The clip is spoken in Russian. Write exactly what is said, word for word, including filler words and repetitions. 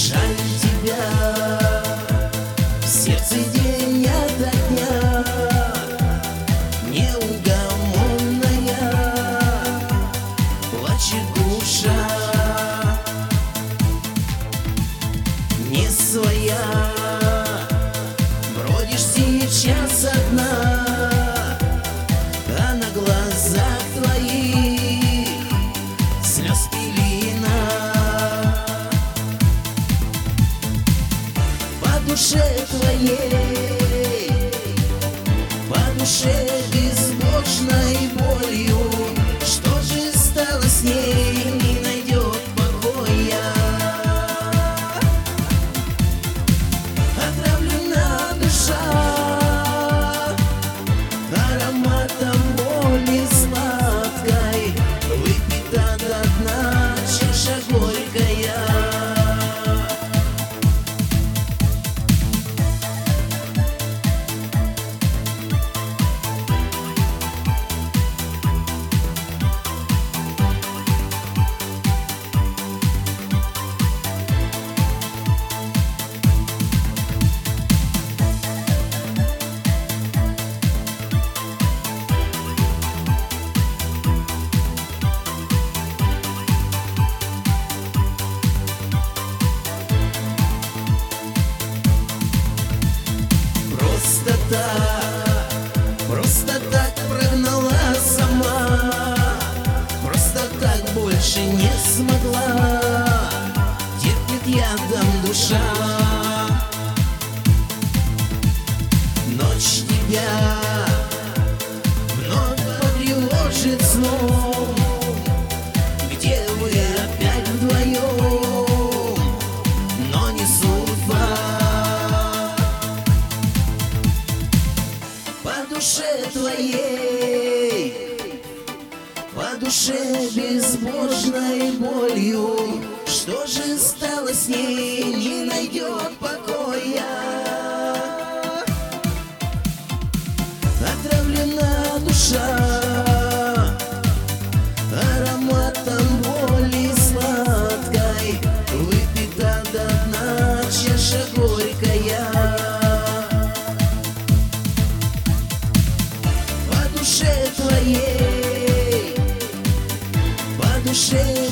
Жаль тебя, в сердце день ото дня, неугомонная, плачет душа, не своя. Бродишь сейчас одна, а на глазах твоих слез пелена. По душе твоей, по душе безбожной болью, что же стало с ней, не найдет покоя. Отравлена душа ароматом боли сладкой, выпита до дна чаша горькая. Просто так, просто так прогнала сама, просто так больше не смогла, терпит ядом душа. Ночь тебя вновь потревожит сном, где вы опять вдвоем, но не судьба. По душе твоей, по душе безбожной болью, что же стало с ней, не найдет покоя. Отравлена душа ароматом боли сладкой, выпита до дна чаша горькая. По душе твоей, по душе